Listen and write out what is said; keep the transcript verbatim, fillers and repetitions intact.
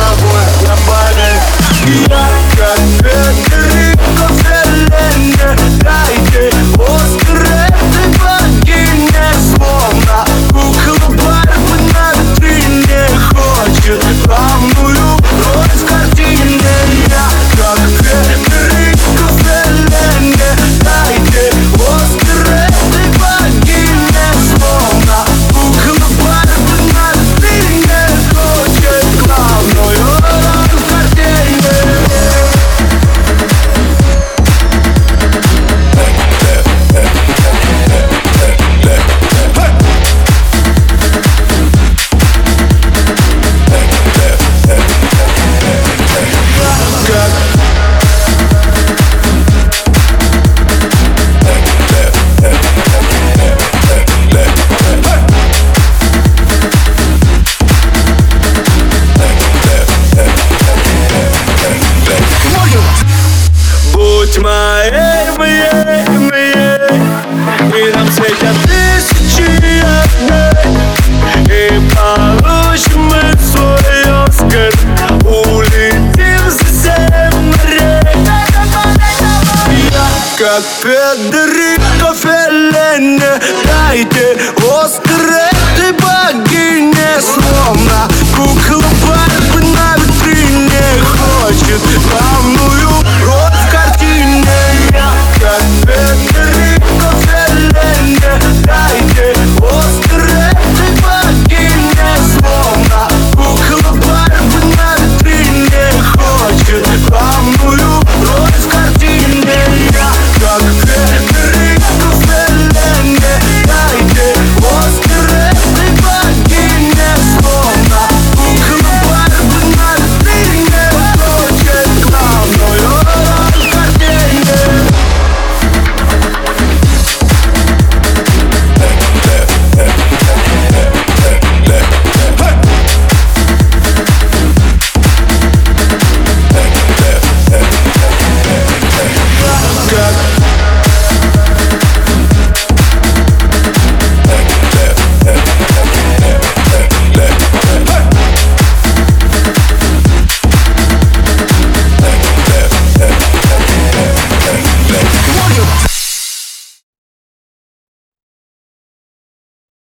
тобой на паре. Я как Федерико Феллини, дайте Оскар этой богине. Словно кукла Барби на витрине, хочет главную роль в картине. Я как Федерико Феллини, дайте Оскар этой богине. Словно кукла Барби на витрине, хочет главную роль в картине. Будь моей, моей, моей, и нам светят тысячи огней, и получим мы свой Оскар, улетим за семь морей. Я как Федерико